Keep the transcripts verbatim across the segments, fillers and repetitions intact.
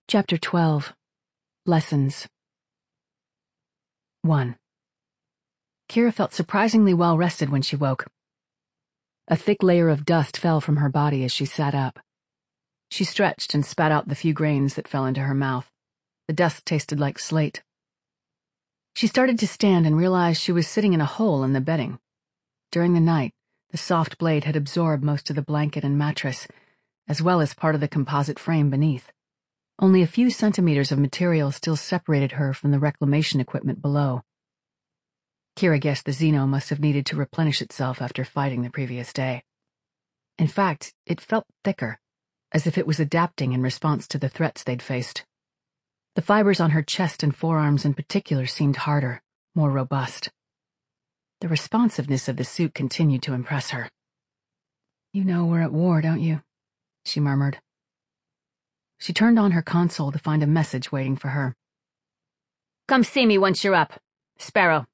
Chapter twelve. Lessons. one. Kira felt surprisingly well rested when she woke. A thick layer of dust fell from her body as she sat up. She stretched and spat out the few grains that fell into her mouth. The dust tasted like slate. She started to stand and realized she was sitting in a hole in the bedding. During the night, the soft blade had absorbed most of the blanket and mattress, as well as part of the composite frame beneath. Only a few centimeters of material still separated her from the reclamation equipment below. Kira guessed the Xeno must have needed to replenish itself after fighting the previous day. In fact, it felt thicker, as if it was adapting in response to the threats they'd faced. The fibers on her chest and forearms in particular seemed harder, more robust. The responsiveness of the suit continued to impress her. "You know we're at war, don't you?" she murmured. She turned on her console to find a message waiting for her. "Come see me once you're up. Sparrow."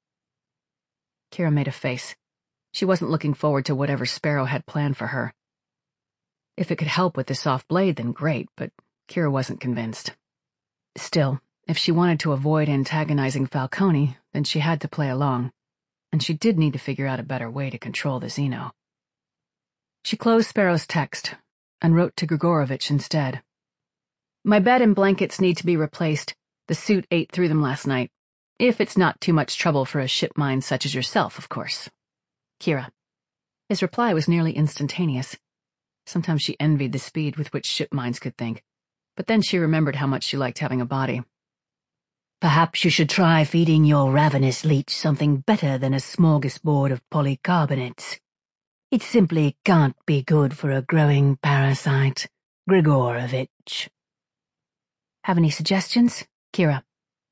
Kira made a face. She wasn't looking forward to whatever Sparrow had planned for her. If it could help with the soft blade, then great, but Kira wasn't convinced. Still, if she wanted to avoid antagonizing Falcone, then she had to play along, and she did need to figure out a better way to control the Xeno. She closed Sparrow's text and wrote to Grigorovich instead. "My bed and blankets need to be replaced. The suit ate through them last night. If it's not too much trouble for a ship mind such as yourself, of course. Kira." His reply was nearly instantaneous. Sometimes she envied the speed with which ship minds could think, but then she remembered how much she liked having a body. "Perhaps you should try feeding your ravenous leech something better than a smorgasbord of polycarbonates. It simply can't be good for a growing parasite, Grigorovich." "Have any suggestions, Kira?"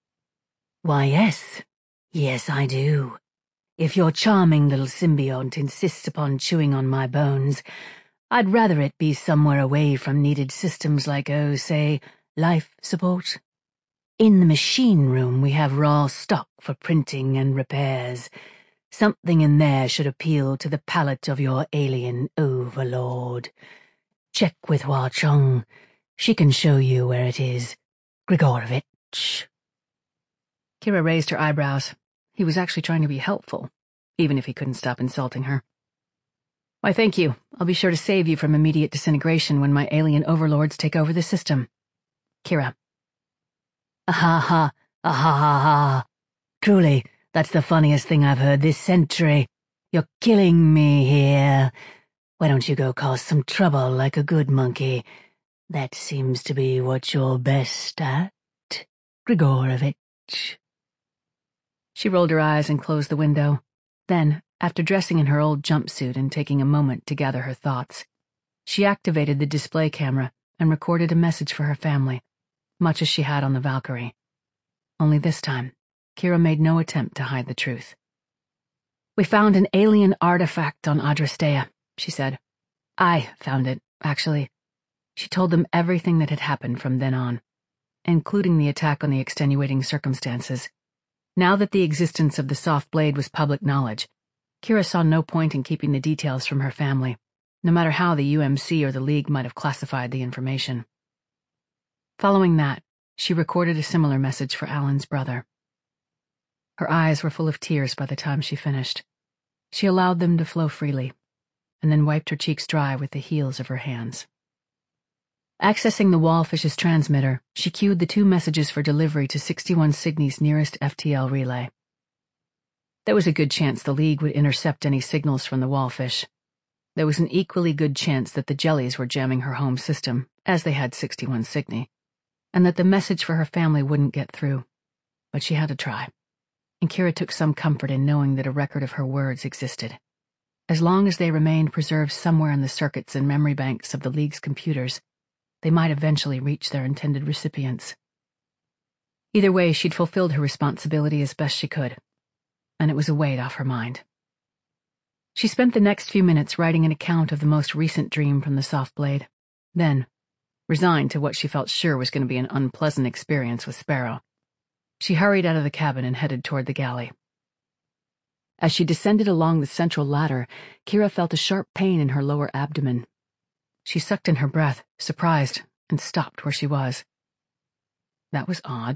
"Why, yes. Yes, I do. If your charming little symbiote insists upon chewing on my bones, I'd rather it be somewhere away from needed systems like, oh, say, life support. In the machine room we have raw stock for printing and repairs. Something in there should appeal to the palate of your alien overlord. Check with Hua Chong. She can show you where it is, Grigorovich." Kira raised her eyebrows. He was actually trying to be helpful, even if he couldn't stop insulting her. "Why, thank you. I'll be sure to save you from immediate disintegration when my alien overlords take over the system. Kira." Ah ha ha, ah ha ha ha. Truly, that's the funniest thing I've heard this century. You're killing me here. Why don't you go cause some trouble like a good monkey? That seems to be what you're best at, Grigorovich." She rolled her eyes and closed the window. Then, after dressing in her old jumpsuit and taking a moment to gather her thoughts, she activated the display camera and recorded a message for her family, much as she had on the Valkyrie. Only this time, Kira made no attempt to hide the truth. "We found an alien artifact on Adrastea," she said. "I found it, actually." She told them everything that had happened from then on, including the attack on the extenuating circumstances. Now that the existence of the soft blade was public knowledge, Kira saw no point in keeping the details from her family, no matter how the U M C or the League might have classified the information. Following that, she recorded a similar message for Alan's brother. Her eyes were full of tears by the time she finished. She allowed them to flow freely, and then wiped her cheeks dry with the heels of her hands. Accessing the Wallfish's transmitter, she queued the two messages for delivery to sixty-one Cygni's nearest F T L relay. There was a good chance the League would intercept any signals from the Wallfish. There was an equally good chance that the Jellies were jamming her home system, as they had sixty-one Cygni, and that the message for her family wouldn't get through. But she had to try, and Kira took some comfort in knowing that a record of her words existed. As long as they remained preserved somewhere in the circuits and memory banks of the League's computers, they might eventually reach their intended recipients. Either way, she'd fulfilled her responsibility as best she could, and it was a weight off her mind. She spent the next few minutes writing an account of the most recent dream from the soft blade. Then, resigned to what she felt sure was going to be an unpleasant experience with Sparrow, she hurried out of the cabin and headed toward the galley. As she descended along the central ladder, Kira felt a sharp pain in her lower abdomen. She sucked in her breath, surprised, and stopped where she was. That was odd.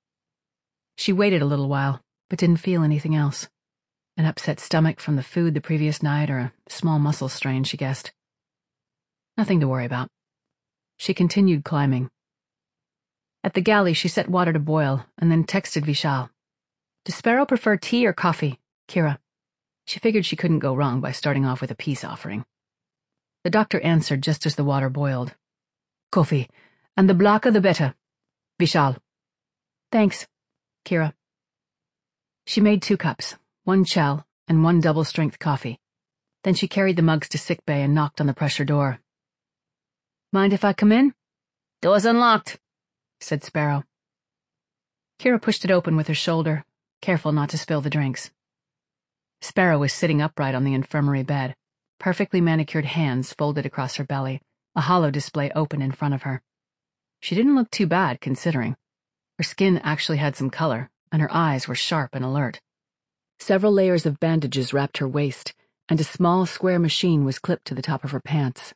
She waited a little while, but didn't feel anything else. An upset stomach from the food the previous night or a small muscle strain, she guessed. Nothing to worry about. She continued climbing. At the galley, she set water to boil and then texted Vishal. Does Sparrow prefer tea or coffee? Kira. She figured she couldn't go wrong by starting off with a peace offering. The doctor answered just as the water boiled. Coffee, and the blacker the better. Vishal. Thanks, Kira. She made two cups, one chal and one double-strength coffee. Then she carried the mugs to sickbay and knocked on the pressure door. Mind if I come in? Door's unlocked, said Sparrow. Kira pushed it open with her shoulder, careful not to spill the drinks. Sparrow was sitting upright on the infirmary bed, perfectly manicured hands folded across her belly, a hollow display open in front of her. She didn't look too bad, considering. Her skin actually had some color, and her eyes were sharp and alert. Several layers of bandages wrapped her waist, and a small square machine was clipped to the top of her pants.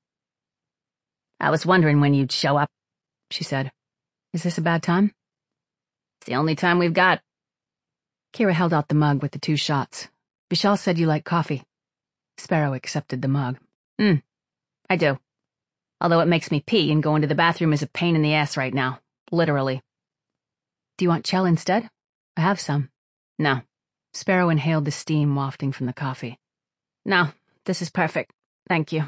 I was wondering when you'd show up, she said. Is this a bad time? It's the only time we've got. Kira held out the mug with the two shots. Vishal said you like coffee. Sparrow accepted the mug. Hmm, I do. Although it makes me pee, and going to the bathroom is a pain in the ass right now. Literally. Do you want chel instead? I have some. No. Sparrow inhaled the steam wafting from the coffee. No, this is perfect. Thank you.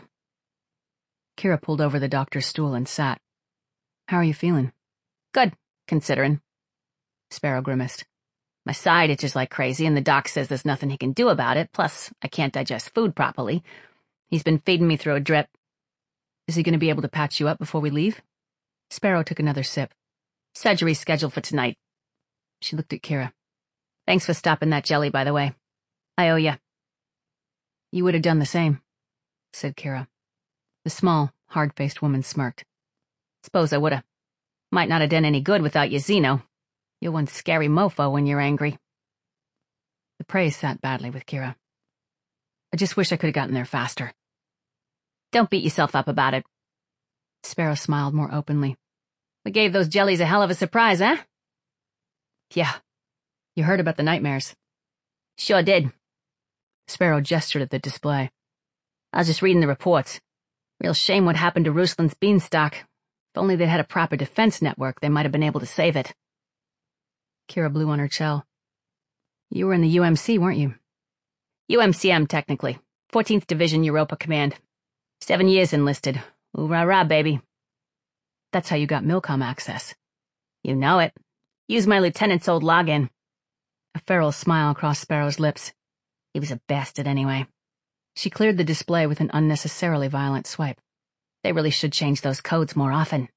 Kira pulled over the doctor's stool and sat. How are you feeling? Good, considering. Sparrow grimaced. My side itches like crazy, and the doc says there's nothing he can do about it, plus I can't digest food properly. He's been feeding me through a drip. Is he going to be able to patch you up before we leave? Sparrow took another sip. Surgery's scheduled for tonight. She looked at Kira. Thanks for stopping that jelly, by the way. I owe ya. You would have done the same, said Kira. The small, hard-faced woman smirked. Suppose I woulda. Might not have done any good without you, Zeno. You're one scary mofo when you're angry. The praise sat badly with Kira. I just wish I could have gotten there faster. Don't beat yourself up about it. Sparrow smiled more openly. We gave those jellies a hell of a surprise, eh? Yeah. You heard about the nightmares. Sure did. Sparrow gestured at the display. I was just reading the reports. Real shame what happened to Ruslan's beanstalk. If only they'd had a proper defense network, they might have been able to save it. Kira blew on her chel. You were in the U M C, weren't you? U M C M, technically. fourteenth Division Europa Command. Seven years enlisted. Ooh, rah-rah, baby. That's how you got Milcom access. You know it. Use my lieutenant's old login. A feral smile crossed Sparrow's lips. He was a bastard anyway. She cleared the display with an unnecessarily violent swipe. They really should change those codes more often.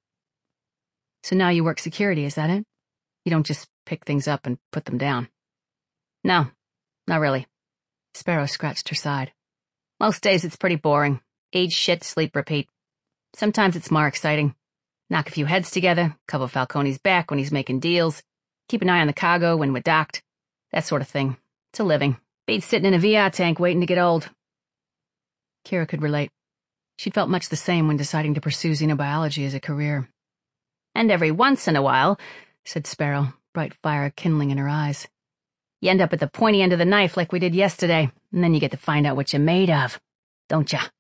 So now you work security, is that it? You don't just pick things up and put them down. No, not really. Sparrow scratched her side. Most days it's pretty boring. Eat shit, sleep, repeat. Sometimes it's more exciting. Knock a few heads together, cover Falcone's back when he's making deals, keep an eye on the cargo when we're docked. That sort of thing. It's a living. Beats sitting in a V R tank waiting to get old. Kira could relate. She'd felt much the same when deciding to pursue xenobiology as a career. And every once in a while, said Sparrow, bright fire kindling in her eyes, you end up at the pointy end of the knife like we did yesterday, and then you get to find out what you're made of. Don't ya?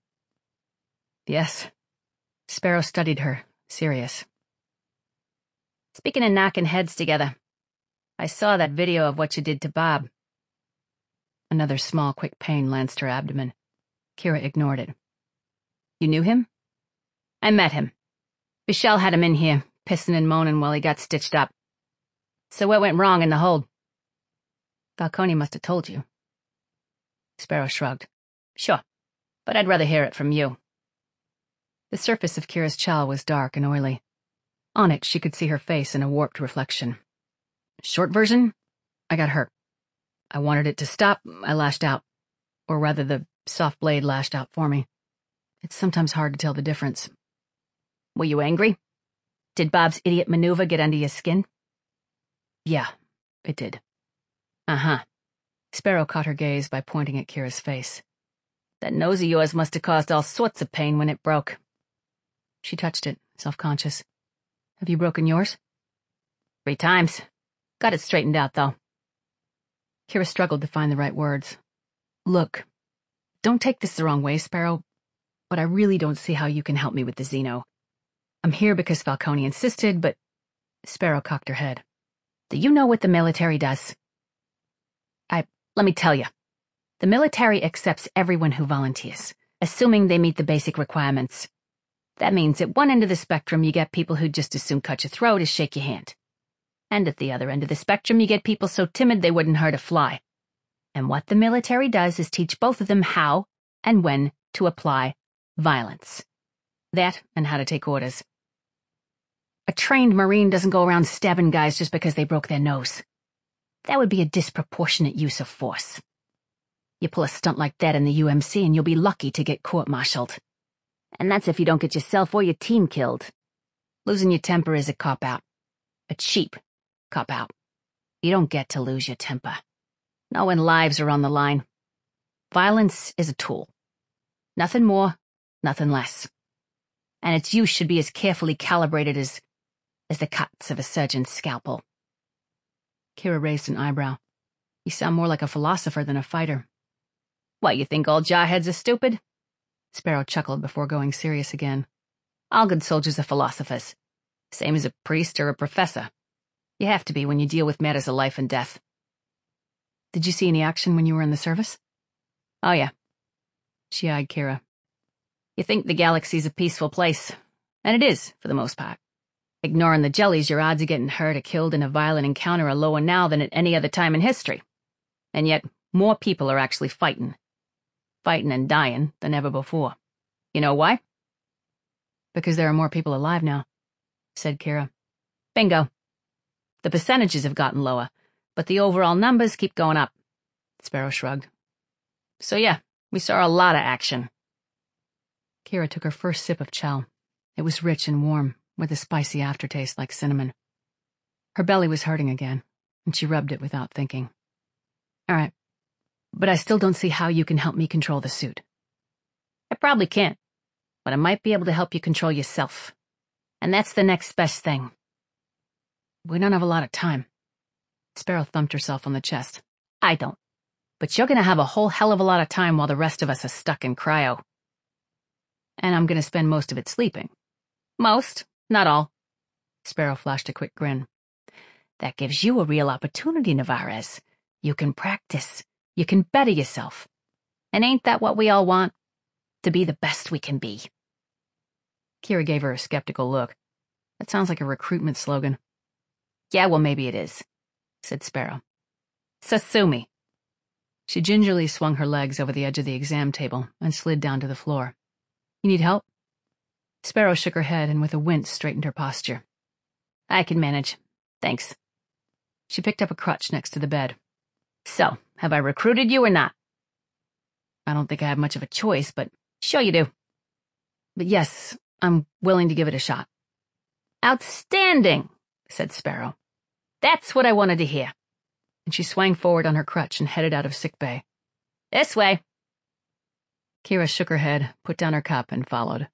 Yes. Sparrow studied her, serious. Speaking of knocking heads together, I saw that video of what you did to Bob. Another small, quick pain lanced her abdomen. Kira ignored it. You knew him? I met him. Vishal had him in here, pissing and moaning while he got stitched up. So what went wrong in the hold? Falcone must have told you. Sparrow shrugged. Sure, but I'd rather hear it from you. The surface of Kira's chal was dark and oily. On it, she could see her face in a warped reflection. Short version? I got hurt. I wanted it to stop, I lashed out. Or rather, the soft blade lashed out for me. It's sometimes hard to tell the difference. Were you angry? Did Bob's idiot maneuver get under your skin? Yeah, it did. Uh-huh. Sparrow caught her gaze by pointing at Kira's face. That nose of yours must have caused all sorts of pain when it broke. She touched it, self-conscious. Have you broken yours? Three times. Got it straightened out, though. Kira struggled to find the right words. Look, don't take this the wrong way, Sparrow, but I really don't see how you can help me with the Xeno. I'm here because Falcone insisted, but... Sparrow cocked her head. Do you know what the military does? I... let me tell you. The military accepts everyone who volunteers, assuming they meet the basic requirements. That means at one end of the spectrum you get people who'd just as soon cut your throat as shake your hand. And at the other end of the spectrum you get people so timid they wouldn't hurt a fly. And what the military does is teach both of them how and when to apply violence. That and how to take orders. A trained Marine doesn't go around stabbing guys just because they broke their nose. That would be a disproportionate use of force. You pull a stunt like that in the U M C and you'll be lucky to get court-martialed. And that's if you don't get yourself or your team killed. Losing your temper is a cop-out. A cheap cop-out. You don't get to lose your temper. Not when lives are on the line. Violence is a tool. Nothing more, nothing less. And its use should be as carefully calibrated as, as the cuts of a surgeon's scalpel. Kira raised an eyebrow. You sound more like a philosopher than a fighter. What, you think all jarheads are stupid? Sparrow chuckled before going serious again. All good soldiers are philosophers. Same as a priest or a professor. You have to be when you deal with matters of life and death. Did you see any action when you were in the service? Oh, yeah. She eyed Kira. You think the galaxy's a peaceful place, and it is, for the most part. Ignoring the jellies, your odds of getting hurt or killed in a violent encounter are lower now than at any other time in history. And yet, more people are actually fighting. Fighting and dying than ever before. You know why? Because there are more people alive now, said Kira. Bingo. The percentages have gotten lower, but the overall numbers keep going up. Sparrow shrugged. So yeah, we saw a lot of action. Kira took her first sip of chow. It was rich and warm, with a spicy aftertaste like cinnamon. Her belly was hurting again, and she rubbed it without thinking. All right, but I still don't see how you can help me control the suit. I probably can't, but I might be able to help you control yourself. And that's the next best thing. We don't have a lot of time. Sparrow thumped herself on the chest. I don't. But you're going to have a whole hell of a lot of time while the rest of us are stuck in cryo. And I'm going to spend most of it sleeping. Most, not all. Sparrow flashed a quick grin. That gives you a real opportunity, Navarez. You can practice. You can better yourself. And ain't that what we all want? To be the best we can be. Kira gave her a skeptical look. That sounds like a recruitment slogan. Yeah, well, maybe it is, said Sparrow. So sue me. She gingerly swung her legs over the edge of the exam table and slid down to the floor. You need help? Sparrow shook her head and with a wince straightened her posture. I can manage. Thanks. She picked up a crutch next to the bed. So, have I recruited you or not? I don't think I have much of a choice, but sure you do. But yes, I'm willing to give it a shot. Outstanding, said Sparrow. That's what I wanted to hear. And she swung forward on her crutch and headed out of sickbay. This way. Kira shook her head, put down her cup, and followed.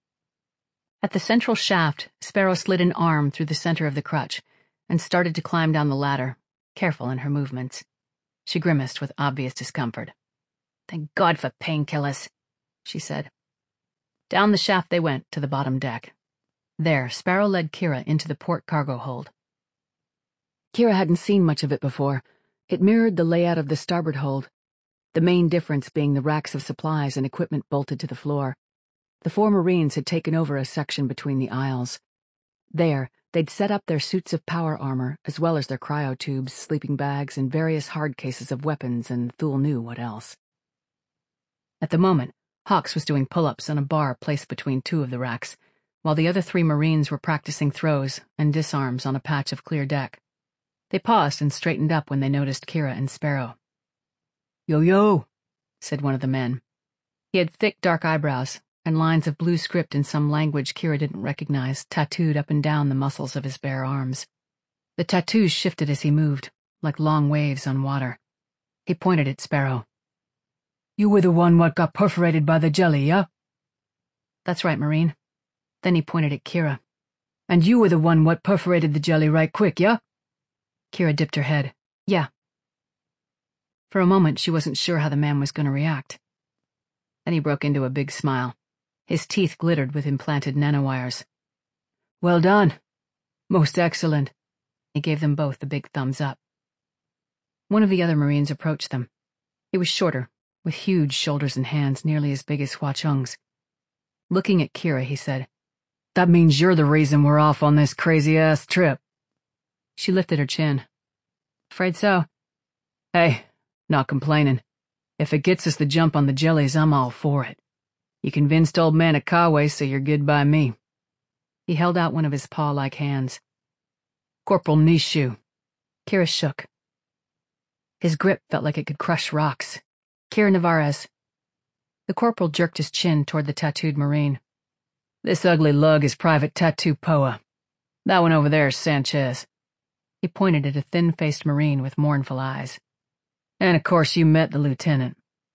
At the central shaft, Sparrow slid an arm through the center of the crutch and started to climb down the ladder, careful in her movements. She grimaced with obvious discomfort. Thank God for painkillers, she said. Down the shaft they went to the bottom deck. There, Sparrow led Kira into the port cargo hold. Kira hadn't seen much of it before. It mirrored the layout of the starboard hold, the main difference being the racks of supplies and equipment bolted to the floor. The four Marines had taken over a section between the aisles. There, they'd set up their suits of power armor, as well as their cryo-tubes, sleeping bags, and various hard cases of weapons, and Thule knew what else. At the moment, Hawks was doing pull-ups on a bar placed between two of the racks, while the other three Marines were practicing throws and disarms on a patch of clear deck. They paused and straightened up when they noticed Kira and Sparrow. Yo-yo, said one of the men. He had thick, dark eyebrows, and lines of blue script in some language Kira didn't recognize tattooed up and down the muscles of his bare arms. The tattoos shifted as he moved, like long waves on water. He pointed at Sparrow. You were the one what got perforated by the jelly, yeah? That's right, Marine. Then he pointed at Kira. And you were the one what perforated the jelly right quick, yeah? Kira dipped her head. Yeah. For a moment, she wasn't sure how the man was going to react. Then he broke into a big smile. His teeth glittered with implanted nanowires. Well done. Most excellent. He gave them both a big thumbs up. One of the other Marines approached them. He was shorter, with huge shoulders and hands nearly as big as Hua Chung's. Looking at Kira, he said, That means you're the reason we're off on this crazy-ass trip. She lifted her chin. Afraid so. Hey, not complaining. If it gets us the jump on the jellies, I'm all for it. You convinced old man Akawe, so you're good by me. He held out one of his paw-like hands. Corporal Nishu. Kira shook. His grip felt like it could crush rocks. Kira Navarez. The corporal jerked his chin toward the tattooed Marine. This ugly lug is Private Tattoo Poa. That one over there is Sanchez. He pointed at a thin-faced Marine with mournful eyes. And of course you met the lieutenant.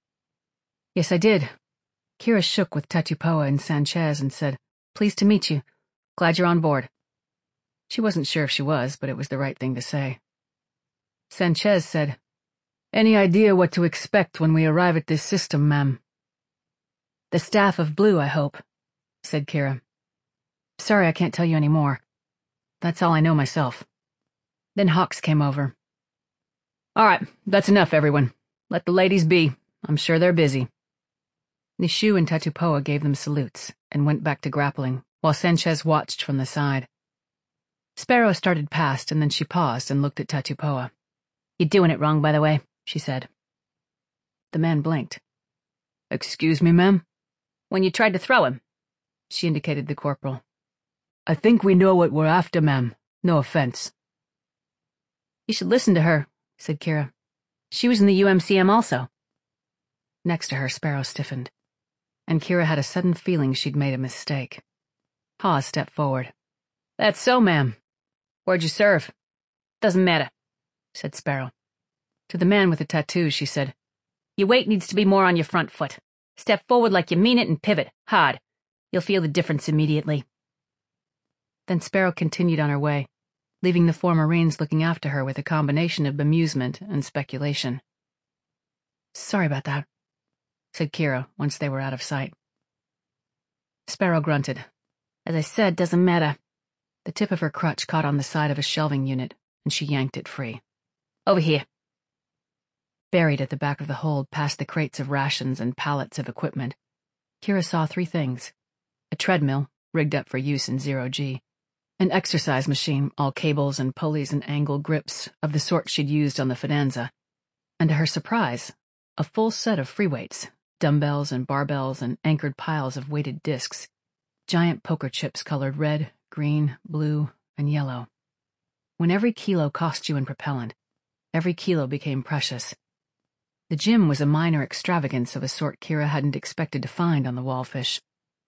Yes, I did. Kira shook with Tattoo Poa and Sanchez and said, Pleased to meet you. Glad you're on board. She wasn't sure if she was, but it was the right thing to say. Sanchez said, Any idea what to expect when we arrive at this system, ma'am? The staff of Blue, I hope, said Kira. Sorry I can't tell you any more. That's all I know myself. Then Hawks came over. All right, that's enough, everyone. Let the ladies be. I'm sure they're busy. Nishu and Tattoo Poa gave them salutes and went back to grappling, while Sanchez watched from the side. Sparrow started past, and then she paused and looked at Tattoo Poa. You're doing it wrong, by the way, she said. The man blinked. Excuse me, ma'am? When you tried to throw him. She indicated the corporal. I think we know what we're after, ma'am. No offense. You should listen to her, said Kira. She was in the U M C M also. Next to her, Sparrow stiffened, and Kira had a sudden feeling she'd made a mistake. Hawes stepped forward. That's so, ma'am. Where'd you serve? Doesn't matter, said Sparrow. To the man with the tattoo, she said, Your weight needs to be more on your front foot. Step forward like you mean it and pivot, hard. You'll feel the difference immediately. Then Sparrow continued on her way, leaving the four Marines looking after her with a combination of bemusement and speculation. Sorry about that, said Kira once they were out of sight. Sparrow grunted. As I said, doesn't matter. The tip of her crutch caught on the side of a shelving unit, and she yanked it free. Over here. Buried at the back of the hold past the crates of rations and pallets of equipment, Kira saw three things. A treadmill, rigged up for use in zero-G. An exercise machine, all cables and pulleys and angle grips of the sort she'd used on the Fidanza. And to her surprise, a full set of free weights, dumbbells and barbells and anchored piles of weighted discs. Giant poker chips colored red, green, blue, and yellow. When every kilo cost you in propellant, every kilo became precious. The gym was a minor extravagance of a sort Kira hadn't expected to find on the Wallfish.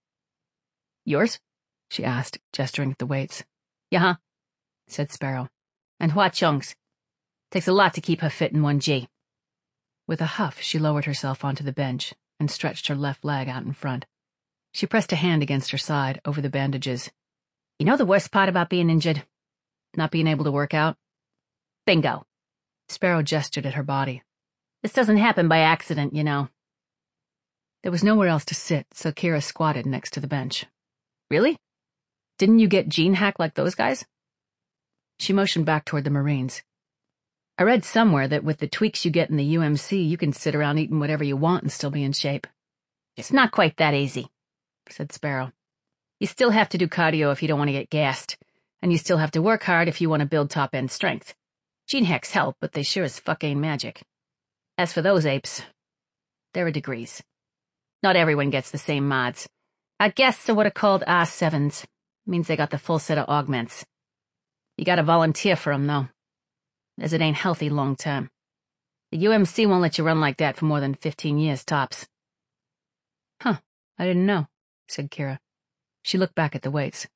Yours? She asked, gesturing at the weights. Yeah-huh, said Sparrow. And Hua Chung's. Takes a lot to keep her fit in one G. With a huff, she lowered herself onto the bench and stretched her left leg out in front. She pressed a hand against her side over the bandages. You know the worst part about being injured? Not being able to work out? Bingo. Sparrow gestured at her body. This doesn't happen by accident, you know. There was nowhere else to sit, so Kira squatted next to the bench. Really? Didn't you get gene hack like those guys? She motioned back toward the Marines. I read somewhere that with the tweaks you get in the U M C, you can sit around eating whatever you want and still be in shape. It's not quite that easy, said Sparrow. You still have to do cardio if you don't want to get gassed, and you still have to work hard if you want to build top-end strength. Gene hacks help, but they sure as fuck ain't magic. As for those apes, there are degrees. Not everyone gets the same mods. Our guests are what are called R sevens. Means they got the full set of augments. You gotta volunteer for them, though, as it ain't healthy long-term. The U M C won't let you run like that for more than fifteen years tops. Huh, I didn't know, said Kira. She looked back at the weights.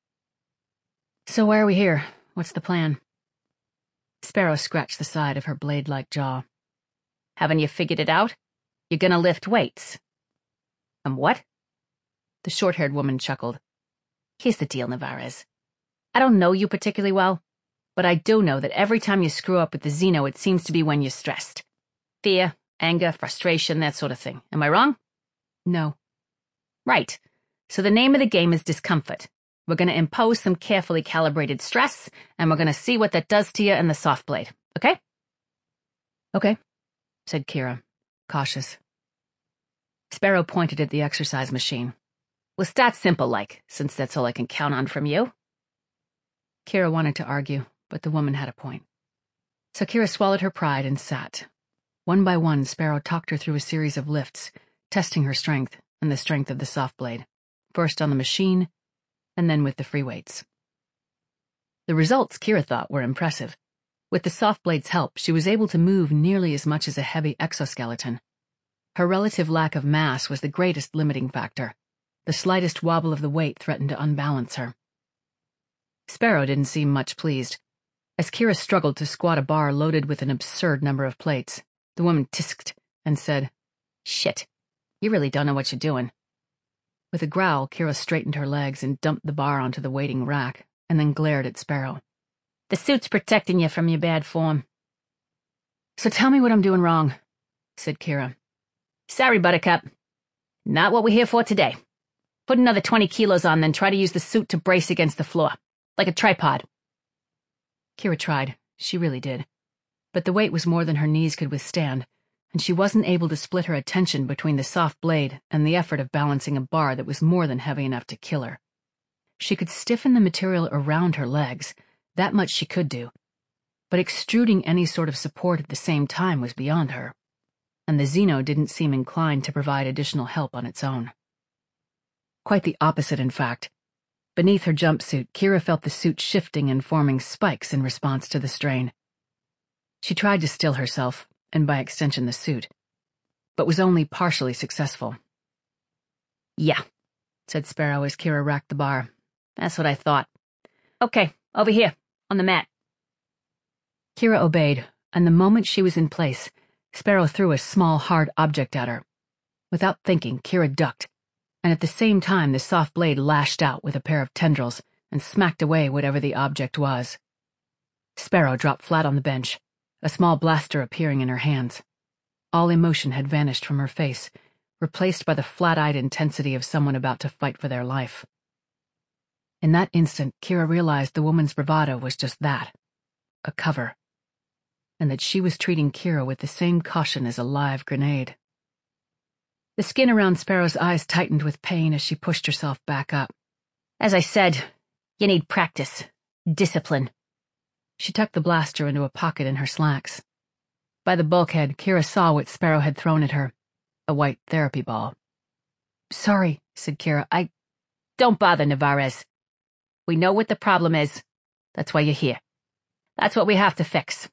So why are we here? What's the plan? Sparrow scratched the side of her blade-like jaw. Haven't you figured it out? You're gonna lift weights. Um, what? The short-haired woman chuckled. Here's the deal, Navarez. I don't know you particularly well, but I do know that every time you screw up with the Xeno, it seems to be when you're stressed. Fear, anger, frustration, that sort of thing. Am I wrong? No. Right. So the name of the game is discomfort. We're going to impose some carefully calibrated stress, and we're going to see what that does to you and the soft blade. Okay? Okay, said Kira, cautious. Sparrow pointed at the exercise machine. We'll start simple like, since that's all I can count on from you. Kira wanted to argue, but the woman had a point. So Kira swallowed her pride and sat. One by one, Sparrow talked her through a series of lifts, testing her strength and the strength of the soft blade, first on the machine, and then with the free weights. The results, Kira thought, were impressive. With the soft blade's help, she was able to move nearly as much as a heavy exoskeleton. Her relative lack of mass was the greatest limiting factor. The slightest wobble of the weight threatened to unbalance her. Sparrow didn't seem much pleased. As Kira struggled to squat a bar loaded with an absurd number of plates, the woman tisked and said, "Shit, you really don't know what you're doing." With a growl, Kira straightened her legs and dumped the bar onto the waiting rack, and then glared at Sparrow. "The suit's protecting you from your bad form." "So tell me what I'm doing wrong," said Kira. "Sorry, Buttercup. Not what we're here for today. Put another twenty kilos on, then try to use the suit to brace against the floor, like a tripod." Kira tried. She really did. But the weight was more than her knees could withstand, and she wasn't able to split her attention between the soft blade and the effort of balancing a bar that was more than heavy enough to kill her. She could stiffen the material around her legs, that much she could do, but extruding any sort of support at the same time was beyond her, and the Xeno didn't seem inclined to provide additional help on its own. Quite the opposite, in fact. Beneath her jumpsuit, Kira felt the suit shifting and forming spikes in response to the strain. She tried to still herself, and by extension the suit, but was only partially successful. "Yeah," said Sparrow as Kira racked the bar. "That's what I thought. Okay, over here, on the mat." Kira obeyed, and the moment she was in place, Sparrow threw a small, hard object at her. Without thinking, Kira ducked, and at the same time the soft blade lashed out with a pair of tendrils and smacked away whatever the object was. Sparrow dropped flat on the bench, a small blaster appearing in her hands. All emotion had vanished from her face, replaced by the flat-eyed intensity of someone about to fight for their life. In that instant, Kira realized the woman's bravado was just that, a cover, and that she was treating Kira with the same caution as a live grenade. The skin around Sparrow's eyes tightened with pain as she pushed herself back up. "As I said, you need practice, discipline." She tucked the blaster into a pocket in her slacks. By the bulkhead, Kira saw what Sparrow had thrown at her, a white therapy ball. "Sorry," said Kira. I... Don't bother, Navarez. We know what the problem is. That's why you're here. That's what we have to fix."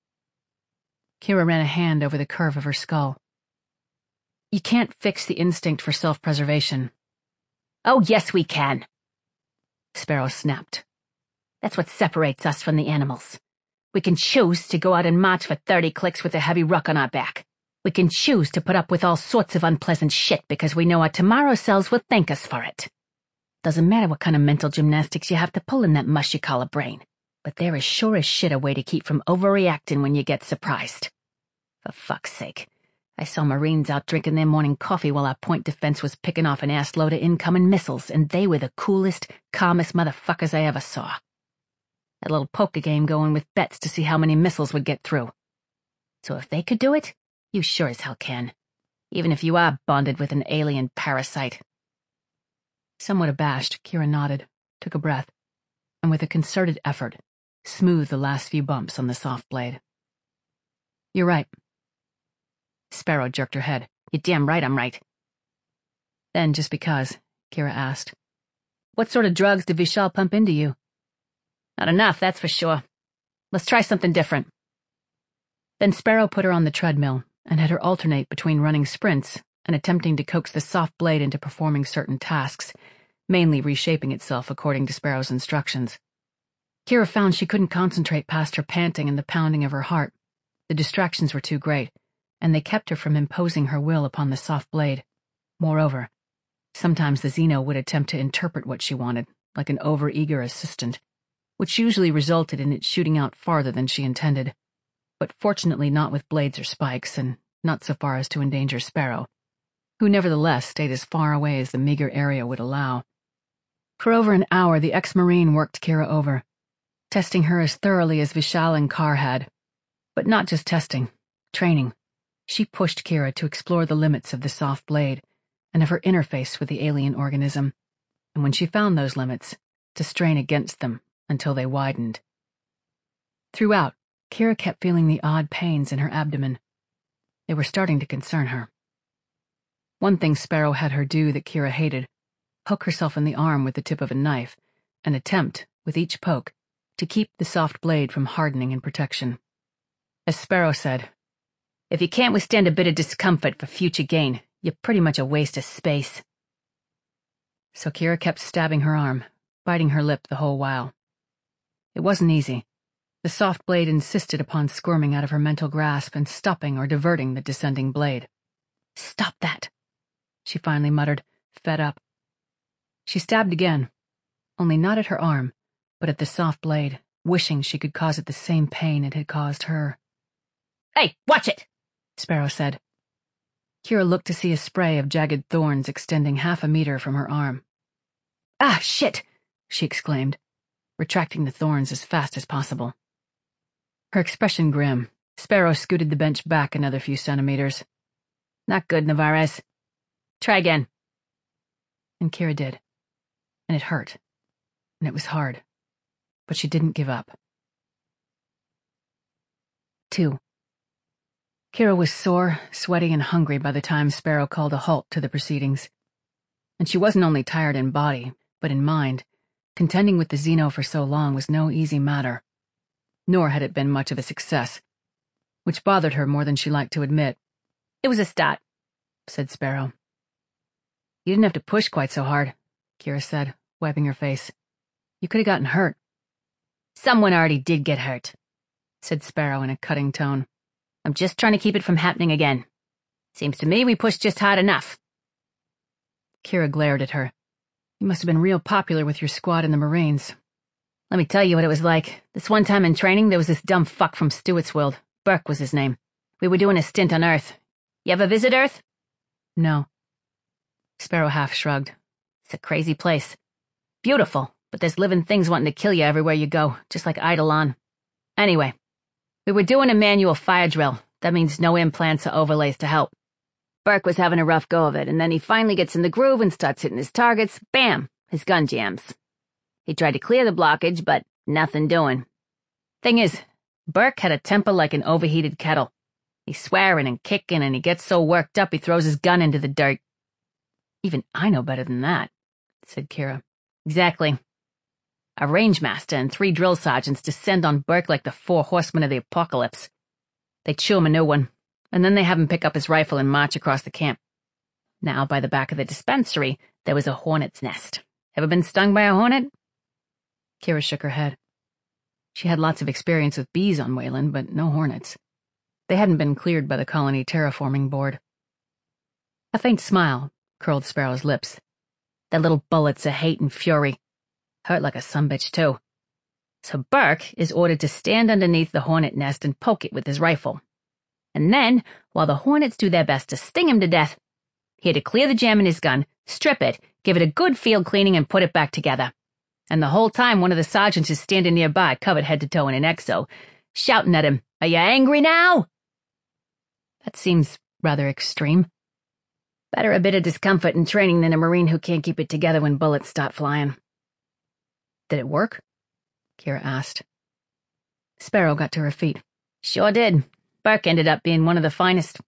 Kira ran a hand over the curve of her skull. "You can't fix the instinct for self-preservation." "Oh, yes, we can," Sparrow snapped. "That's what separates us from the animals. We can choose to go out and march for thirty clicks with a heavy ruck on our back. We can choose to put up with all sorts of unpleasant shit because we know our tomorrow selves will thank us for it. Doesn't matter what kind of mental gymnastics you have to pull in that mush you call a brain, but there is sure as shit a way to keep from overreacting when you get surprised. For fuck's sake, I saw Marines out drinking their morning coffee while our point defense was picking off an assload of incoming missiles, and they were the coolest, calmest motherfuckers I ever saw. A little poker game going with bets to see how many missiles would get through. So if they could do it, you sure as hell can, even if you are bonded with an alien parasite." Somewhat abashed, Kira nodded, took a breath, and with a concerted effort, smoothed the last few bumps on the soft blade. "You're right." Sparrow jerked her head. "You're damn right I'm right." "Then, just because," Kira asked, "what sort of drugs did Vishal pump into you?" "Not enough, that's for sure. Let's try something different." Then Sparrow put her on the treadmill and had her alternate between running sprints and attempting to coax the soft blade into performing certain tasks, mainly reshaping itself according to Sparrow's instructions. Kira found she couldn't concentrate past her panting and the pounding of her heart. The distractions were too great, and they kept her from imposing her will upon the soft blade. Moreover, sometimes the Xeno would attempt to interpret what she wanted, like an over-eager assistant, which usually resulted in it shooting out farther than she intended, but fortunately not with blades or spikes, and not so far as to endanger Sparrow, who nevertheless stayed as far away as the meager area would allow. For over an hour, the ex-Marine worked Kira over, testing her as thoroughly as Vishal and Carr had. But not just testing, training. She pushed Kira to explore the limits of the soft blade and of her interface with the alien organism, and when she found those limits, to strain against them until they widened. Throughout, Kira kept feeling the odd pains in her abdomen. They were starting to concern her. One thing Sparrow had her do that Kira hated: poke herself in the arm with the tip of a knife, and attempt, with each poke, to keep the soft blade from hardening in protection. As Sparrow said, "If you can't withstand a bit of discomfort for future gain, you're pretty much a waste of space." So Kira kept stabbing her arm, biting her lip the whole while. It wasn't easy. The soft blade insisted upon squirming out of her mental grasp and stopping or diverting the descending blade. "Stop that," she finally muttered, fed up. She stabbed again, only not at her arm, but at the soft blade, wishing she could cause it the same pain it had caused her. "Hey, watch it!" Sparrow said. Kira looked to see a spray of jagged thorns extending half a meter from her arm. "Ah, shit!" she exclaimed, retracting the thorns as fast as possible. Her expression grim, Sparrow scooted the bench back another few centimeters. "Not good, Navarez. Try again." And Kira did. And it hurt. And it was hard. But she didn't give up. Two. Kira was sore, sweaty, and hungry by the time Sparrow called a halt to the proceedings. And she wasn't only tired in body, but in mind. Contending with the Xeno for so long was no easy matter. Nor had it been much of a success, which bothered her more than she liked to admit. "It was a start," said Sparrow. "You didn't have to push quite so hard," Kira said, wiping her face. "You could have gotten hurt." "Someone already did get hurt," said Sparrow in a cutting tone. "I'm just trying to keep it from happening again. Seems to me we pushed just hard enough." Kira glared at her. "You must have been real popular with your squad in the Marines." "Let me tell you what it was like. This one time in training, there was this dumb fuck from Stewart's World. Burke was his name. We were doing a stint on Earth. You ever visit Earth?" "No." Sparrow half shrugged. "It's a crazy place. Beautiful, but there's living things wanting to kill you everywhere you go, just like Eidolon. Anyway, we were doing a manual fire drill. That means no implants or overlays to help. Burke was having a rough go of it, and then he finally gets in the groove and starts hitting his targets. Bam! His gun jams. He tried to clear the blockage, but nothing doing. Thing is, Burke had a temper like an overheated kettle. He's swearing and kicking, and he gets so worked up he throws his gun into the dirt." "Even I know better than that," said Kira. "Exactly. A rangemaster and three drill sergeants descend on Burke like the four horsemen of the apocalypse. They chew him a new one, and then they have him pick up his rifle and march across the camp. Now, by the back of the dispensary, there was a hornet's nest. Ever been stung by a hornet?" Kira shook her head. She had lots of experience with bees on Wayland, but no hornets. They hadn't been cleared by the colony terraforming board. A faint smile curled Sparrow's lips. "The little bullets of hate and fury. Hurt like a sumbitch, too. So Burke is ordered to stand underneath the hornet nest and poke it with his rifle. And then, while the hornets do their best to sting him to death, he had to clear the jam in his gun, strip it, give it a good field cleaning, and put it back together. And the whole time one of the sergeants is standing nearby, covered head to toe in an exo, shouting at him, 'Are you angry now?' That seems rather extreme. Better a bit of discomfort in training than a Marine who can't keep it together when bullets start flying." "Did it work?" Kira asked. Sparrow got to her feet. "Sure did. Burke ended up being one of the finest."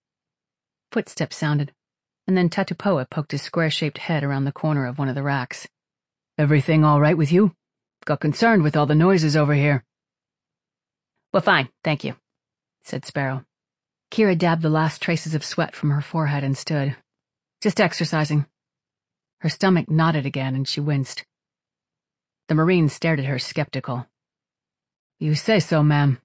Footsteps sounded, and then Tatupoa poked his square-shaped head around the corner of one of the racks. "Everything all right with you? Got concerned with all the noises over here." "We're fine, thank you," said Sparrow. Kira dabbed the last traces of sweat from her forehead and stood. "Just exercising." Her stomach knotted again, and she winced. The Marine stared at her skeptical. "You say so, ma'am."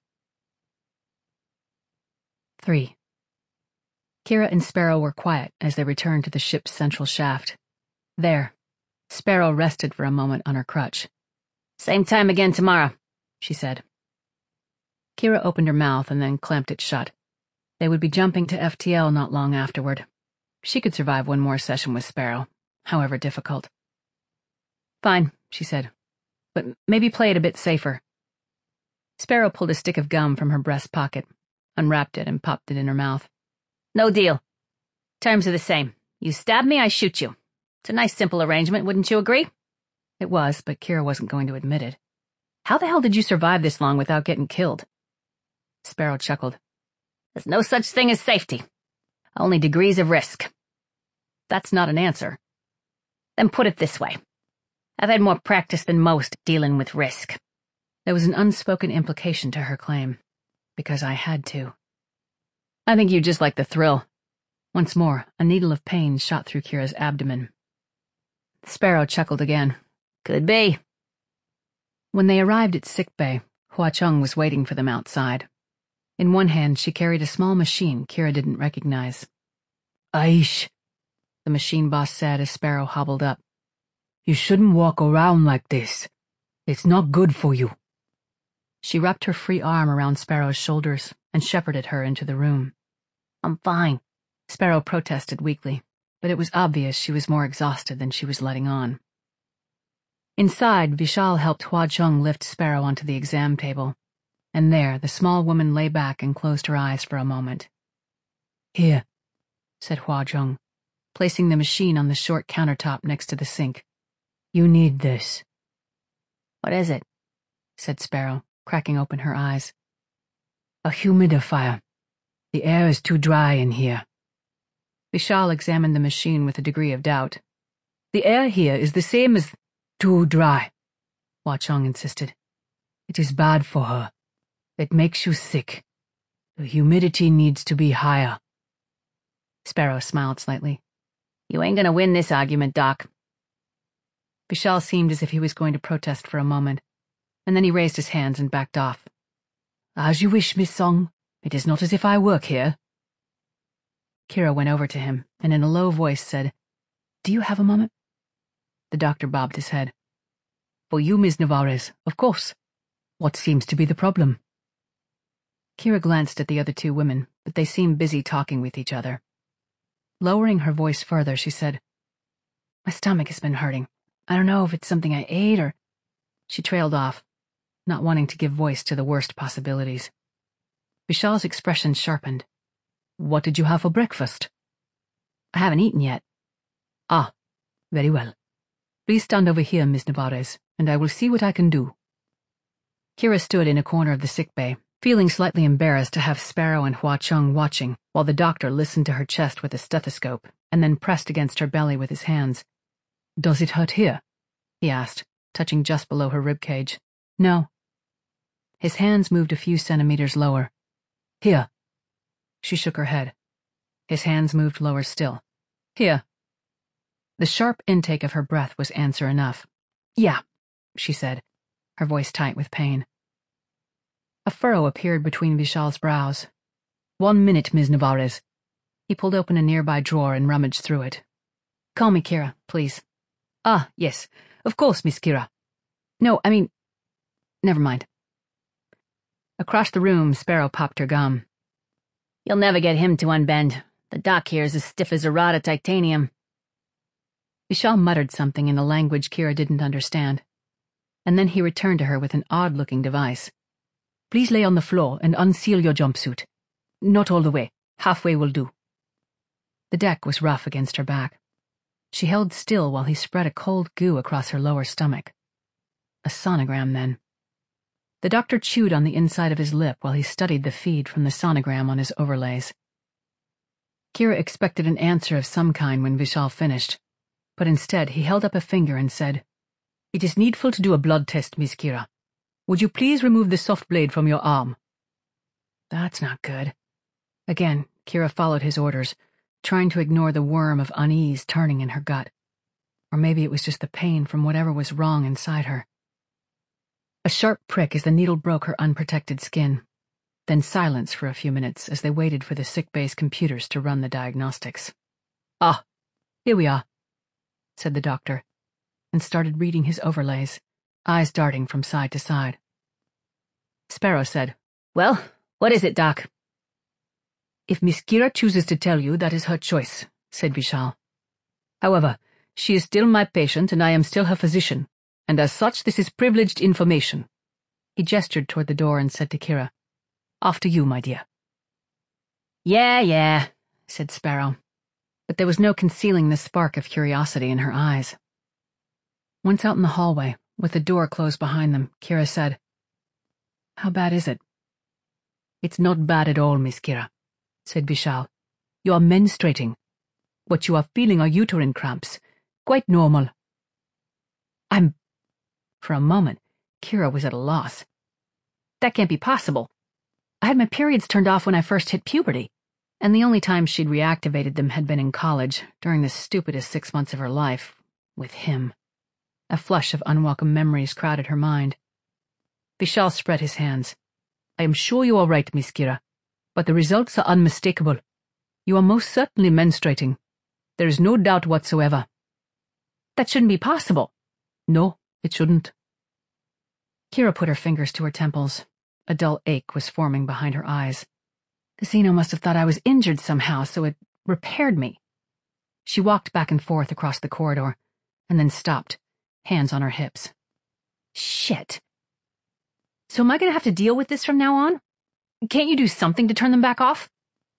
Three. Kira and Sparrow were quiet as they returned to the ship's central shaft. There, Sparrow rested for a moment on her crutch. Same time again tomorrow, she said. Kira opened her mouth and then clamped it shut. They would be jumping to F T L not long afterward. She could survive one more session with Sparrow, however difficult. Fine, she said, but maybe play it a bit safer. Sparrow pulled a stick of gum from her breast pocket, unwrapped it, and popped it in her mouth. No deal. Terms are the same. You stab me, I shoot you. It's a nice simple arrangement, wouldn't you agree? It was, but Kira wasn't going to admit it. How the hell did you survive this long without getting killed? Sparrow chuckled. There's no such thing as safety. Only degrees of risk. That's not an answer. Then put it this way. I've had more practice than most dealing with risk. There was an unspoken implication to her claim. Because I had to. I think you just like the thrill. Once more, a needle of pain shot through Kira's abdomen. Sparrow chuckled again. Could be. When they arrived at sickbay, Hua Chung was waiting for them outside. In one hand, she carried a small machine Kira didn't recognize. Aish, the machine boss said as Sparrow hobbled up. You shouldn't walk around like this. It's not good for you. She wrapped her free arm around Sparrow's shoulders and shepherded her into the room. I'm fine, Sparrow protested weakly, but it was obvious she was more exhausted than she was letting on. Inside, Vishal helped Hua Chung lift Sparrow onto the exam table, and there the small woman lay back and closed her eyes for a moment. Here, said Hua Chung, placing the machine on the short countertop next to the sink. You need this. What is it? Said Sparrow, cracking open her eyes. A humidifier. The air is too dry in here. Vishal examined the machine with a degree of doubt. The air here is the same as too dry, Hua Chung insisted. It is bad for her. It makes you sick. The humidity needs to be higher. Sparrow smiled slightly. You ain't gonna win this argument, Doc. Vishal seemed as if he was going to protest for a moment, and then he raised his hands and backed off. As you wish, Miss Song. It is not as if I work here. Kira went over to him, and in a low voice said, Do you have a moment? The doctor bobbed his head. For you, Miss Navarez, of course. What seems to be the problem? Kira glanced at the other two women, but they seemed busy talking with each other. Lowering her voice further, she said, My stomach has been hurting. I don't know if it's something I ate or... She trailed off, not wanting to give voice to the worst possibilities. Vishal's expression sharpened. What did you have for breakfast? I haven't eaten yet. Ah, very well. Please stand over here, Miss Navarez, and I will see what I can do. Kira stood in a corner of the sickbay, feeling slightly embarrassed to have Sparrow and Hua Chung watching, while the doctor listened to her chest with a stethoscope, and then pressed against her belly with his hands. Does it hurt here? He asked, touching just below her ribcage. No. His hands moved a few centimeters lower. Here. She shook her head. His hands moved lower still. Here. The sharp intake of her breath was answer enough. Yeah, she said, her voice tight with pain. A furrow appeared between Vishal's brows. One minute, Miss Navarez. He pulled open a nearby drawer and rummaged through it. Call me Kira, please. Ah, yes, of course, Miss Kira. No, I mean... Never mind. Across the room, Sparrow popped her gum. You'll never get him to unbend. The doc here is as stiff as a rod of titanium. Vishal muttered something in a language Kira didn't understand, and then he returned to her with an odd-looking device. Please lay on the floor and unseal your jumpsuit. Not all the way. Halfway will do. The deck was rough against her back. She held still while he spread a cold goo across her lower stomach. A sonogram, then. The doctor chewed on the inside of his lip while he studied the feed from the sonogram on his overlays. Kira expected an answer of some kind when Vishal finished, but instead he held up a finger and said, It is needful to do a blood test, Miss Kira. Would you please remove the soft blade from your arm? That's not good. Again, Kira followed his orders, trying to ignore the worm of unease turning in her gut. Or maybe it was just the pain from whatever was wrong inside her. A sharp prick as the needle broke her unprotected skin, then silence for a few minutes as they waited for the sickbay's computers to run the diagnostics. Ah, here we are, said the doctor, and started reading his overlays, eyes darting from side to side. Sparrow said, "Well, what is it, Doc?" "If Miss Kira chooses to tell you, that is her choice," said Vishal. "However, she is still my patient and I am still her physician, and as such this is privileged information." He gestured toward the door and said to Kira, "After you, my dear." "Yeah, yeah," said Sparrow, but there was no concealing the spark of curiosity in her eyes. Once out in the hallway, with the door closed behind them, Kira said, "How bad is it?" "It's not bad at all, Miss Kira," said Vishal. "You are menstruating. What you are feeling are uterine cramps. Quite normal." I'm... For a moment, Kira was at a loss. That can't be possible. I had my periods turned off when I first hit puberty, and the only time she'd reactivated them had been in college, during the stupidest six months of her life, with him. A flush of unwelcome memories crowded her mind. Vishal spread his hands. "I am sure you are right, Miss Kira, but the results are unmistakable. You are most certainly menstruating. There is no doubt whatsoever." "That shouldn't be possible." "No, it shouldn't." Kira put her fingers to her temples. A dull ache was forming behind her eyes. The Xeno must have thought I was injured somehow, so it repaired me. She walked back and forth across the corridor, and then stopped, hands on her hips. Shit. So am I going to have to deal with this from now on? Can't you do something to turn them back off?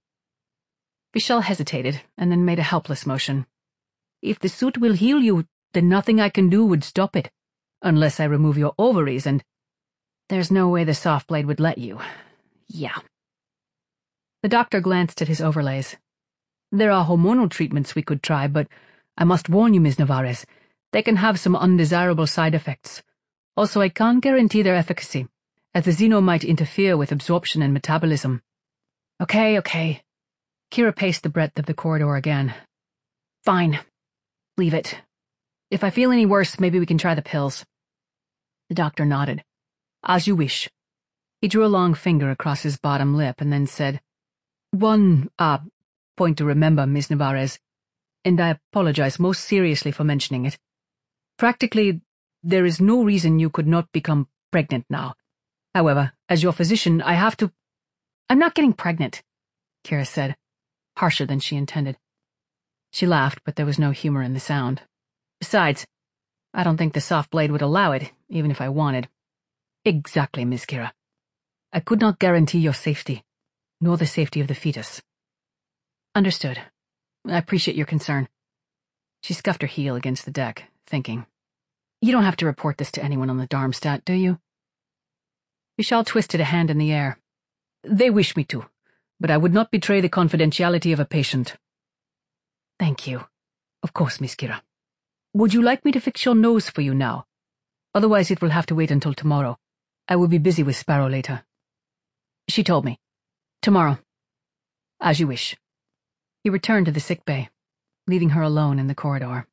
Vishal hesitated, and then made a helpless motion. "If the suit will heal you, then nothing I can do would stop it, unless I remove your ovaries and—" "There's no way the soft blade would let you." "Yeah." The doctor glanced at his overlays. "There are hormonal treatments we could try, but I must warn you, Miz Navarez, they can have some undesirable side effects. Also, I can't guarantee their efficacy, as the Xeno might interfere with absorption and metabolism." "Okay, okay." Kira paced the breadth of the corridor again. "Fine. Leave it. If I feel any worse, maybe we can try the pills." The doctor nodded. "As you wish." He drew a long finger across his bottom lip and then said, One, uh, point to remember, Miss Navarez, and I apologize most seriously for mentioning it. Practically, there is no reason you could not become pregnant now. However, as your physician, I have to—" "I'm not getting pregnant," Kira said, harsher than she intended. She laughed, but there was no humor in the sound. "Besides, I don't think the soft blade would allow it, even if I wanted." "Exactly, Miss Kira. I could not guarantee your safety, nor the safety of the fetus." "Understood. I appreciate your concern." She scuffed her heel against the deck, thinking. "You don't have to report this to anyone on the Darmstadt, do you?" Vishal twisted a hand in the air. "They wish me to, but I would not betray the confidentiality of a patient." "Thank you. Of course, Miss Kira. Would you like me to fix your nose for you now? Otherwise it will have to wait until tomorrow. I will be busy with Sparrow later." She told me. "Tomorrow. As you wish." He returned to the sick bay, leaving her alone in the corridor.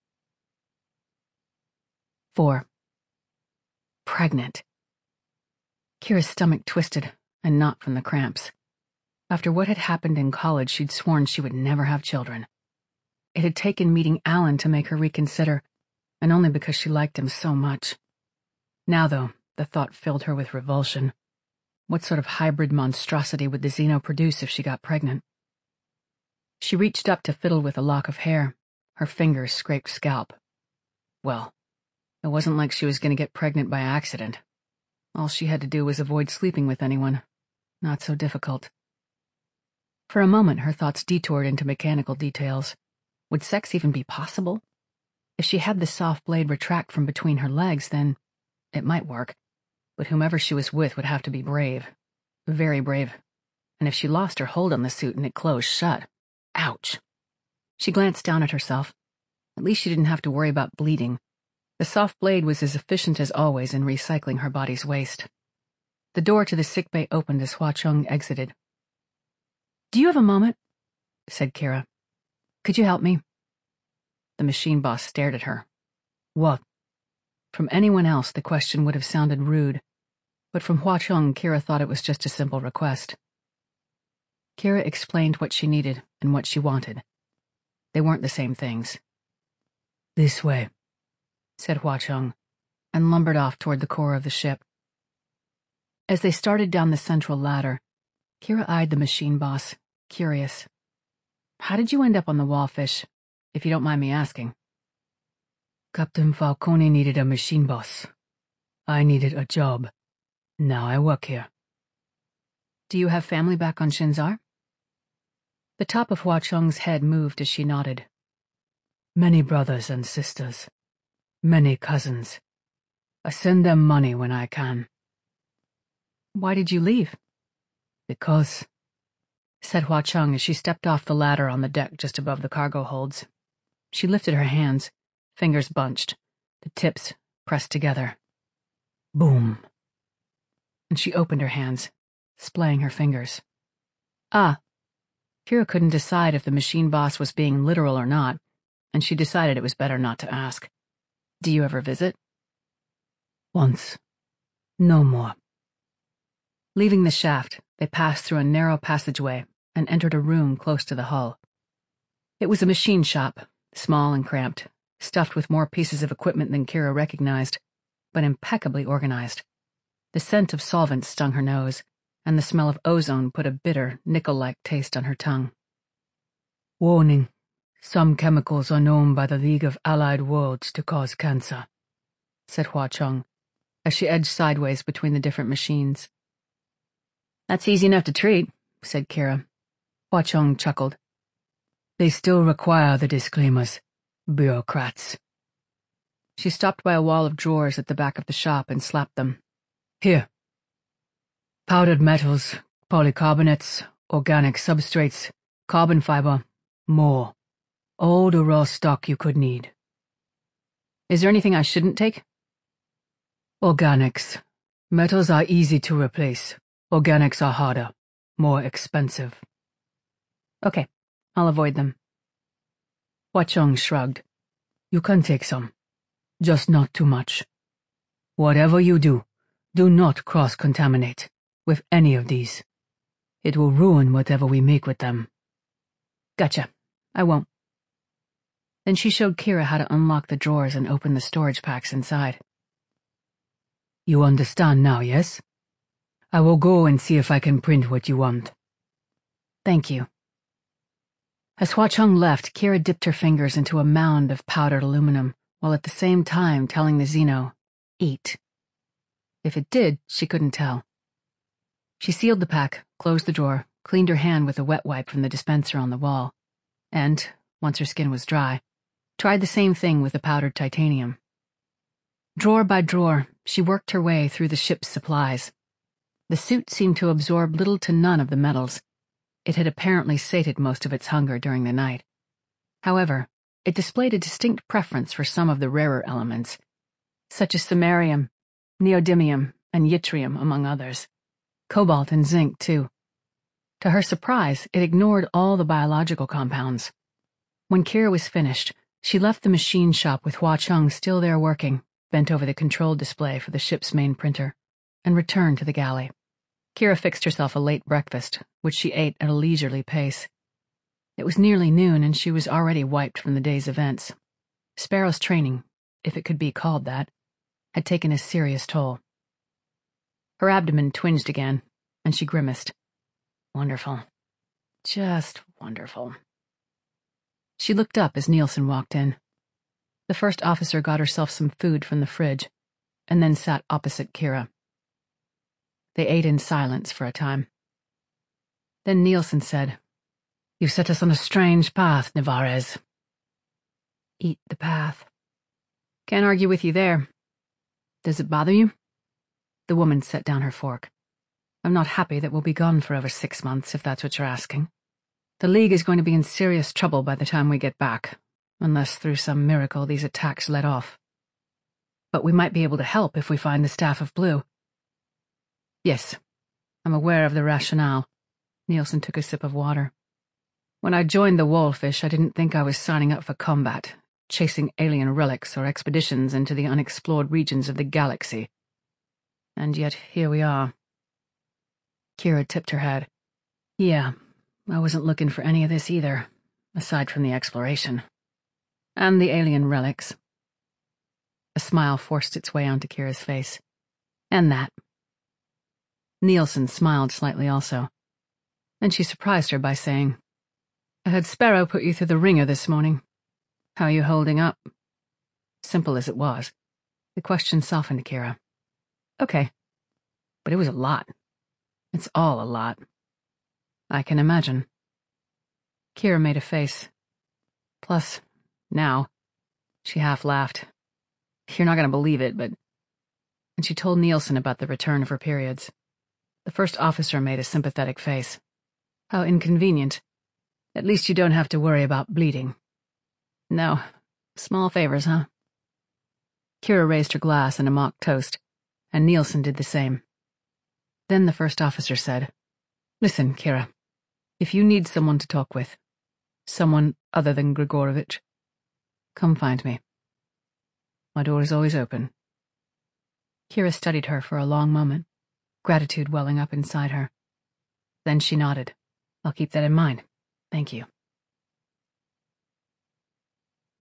Four. Pregnant. Kira's stomach twisted, and not from the cramps. After what had happened in college, she'd sworn she would never have children. It had taken meeting Alan to make her reconsider, and only because she liked him so much. Now, though, the thought filled her with revulsion. What sort of hybrid monstrosity would the Xeno produce if she got pregnant? She reached up to fiddle with a lock of hair. Her fingers scraped scalp. Well, it wasn't like she was going to get pregnant by accident. All she had to do was avoid sleeping with anyone. Not so difficult. For a moment, her thoughts detoured into mechanical details. Would sex even be possible? If she had the soft blade retract from between her legs, then it might work. But whomever she was with would have to be brave. Very brave. And if she lost her hold on the suit and it closed shut, ouch. She glanced down at herself. At least she didn't have to worry about bleeding. The soft blade was as efficient as always in recycling her body's waste. The door to the sickbay opened as Hua Chung exited. "Do you have a moment?" said Kira. "Could you help me?" The machine boss stared at her. What? From anyone else, the question would have sounded rude, but from Hua Chung, Kira thought it was just a simple request. Kira explained what she needed and what she wanted. They weren't the same things. "This way," said Hua Chung. and lumbered off toward the core of the ship. As they started down the central ladder, Kira eyed the machine boss, curious. How did you end up on the Wallfish, if you don't mind me asking? Captain Falcone needed a machine boss. I needed a job. Now I work here. Do you have family back on Shinzar? The top of Hua Cheng's head moved as she nodded. Many brothers and sisters. Many cousins. I send them money when I can. Why did you leave? Because, said Hua Cheng as she stepped off the ladder on the deck just above the cargo holds. She lifted her hands, fingers bunched, the tips pressed together. Boom. And she opened her hands, splaying her fingers. Ah. Kira couldn't decide if the machine boss was being literal or not, and she decided it was better not to ask. Do you ever visit? Once. No more. Leaving the shaft, they passed through a narrow passageway and entered a room close to the hull. It was a machine shop, small and cramped, stuffed with more pieces of equipment than Kira recognized, but impeccably organized. The scent of solvents stung her nose, and the smell of ozone put a bitter, nickel-like taste on her tongue. Warning. Some chemicals are known by the League of Allied Worlds to cause cancer, said Hua Cheng, as she edged sideways between the different machines. That's easy enough to treat, said Kira. Hua Cheng chuckled. They still require the disclaimers. Bureaucrats. She stopped by a wall of drawers at the back of the shop and slapped them. Here. Powdered metals, polycarbonates, organic substrates, carbon fiber, more. All the raw stock you could need. Is there anything I shouldn't take? Organics. Metals are easy to replace. Organics are harder, more expensive. Okay, I'll avoid them. Hua Cheng shrugged. You can take some. Just not too much. Whatever you do, do not cross-contaminate with any of these. It will ruin whatever we make with them. Gotcha. I won't. Then she showed Kira how to unlock the drawers and open the storage packs inside. You understand now, yes? I will go and see if I can print what you want. Thank you. As Hua Cheng left, Kira dipped her fingers into a mound of powdered aluminum, while at the same time telling the Xeno, eat. If it did, she couldn't tell. She sealed the pack, closed the drawer, cleaned her hand with a wet wipe from the dispenser on the wall, and, once her skin was dry, tried the same thing with the powdered titanium. Drawer by drawer, she worked her way through the ship's supplies. The suit seemed to absorb little to none of the metals. It had apparently sated most of its hunger during the night. However, it displayed a distinct preference for some of the rarer elements, such as samarium, neodymium, and yttrium, among others. Cobalt and zinc, too. To her surprise, it ignored all the biological compounds. When Kira was finished, she left the machine shop with Hua Cheng still there working, bent over the control display for the ship's main printer, and returned to the galley. Kira fixed herself a late breakfast, which she ate at a leisurely pace. It was nearly noon, and she was already wiped from the day's events. Sparrow's training, if it could be called that, had taken a serious toll. Her abdomen twinged again, and she grimaced. Wonderful. Just wonderful. She looked up as Nielsen walked in. The first officer got herself some food from the fridge, and then sat opposite Kira. They ate in silence for a time. Then Nielsen said, "You've set us on a strange path, Nevarez." Eat the path. Can't argue with you there. Does it bother you? The woman set down her fork. I'm not happy that we'll be gone for over six months, if that's what you're asking. The League is going to be in serious trouble by the time we get back, unless through some miracle these attacks let off. But we might be able to help if we find the Staff of Blue. Yes, I'm aware of the rationale. Nielsen took a sip of water. When I joined the Wallfish, I didn't think I was signing up for combat, chasing alien relics or expeditions into the unexplored regions of the galaxy. And yet here we are. Kira tipped her head. Yeah, I wasn't looking for any of this either, aside from the exploration. And the alien relics. A smile forced its way onto Kira's face. And that. Nielsen smiled slightly also. Then she surprised her by saying, I heard Sparrow put you through the ringer this morning. How are you holding up? Simple as it was, the question softened Kira. Okay. But it was a lot. It's all a lot. I can imagine. Kira made a face. Plus, now, she half laughed. You're not going to believe it, but... And she told Nielsen about the return of her periods. The first officer made a sympathetic face. How inconvenient. At least you don't have to worry about bleeding. No. Small favors, huh? Kira raised her glass in a mock toast, and Nielsen did the same. Then the first officer said, Listen, Kira, if you need someone to talk with, someone other than Grigorovich, come find me. My door is always open. Kira studied her for a long moment, gratitude welling up inside her. Then she nodded. I'll keep that in mind. Thank you.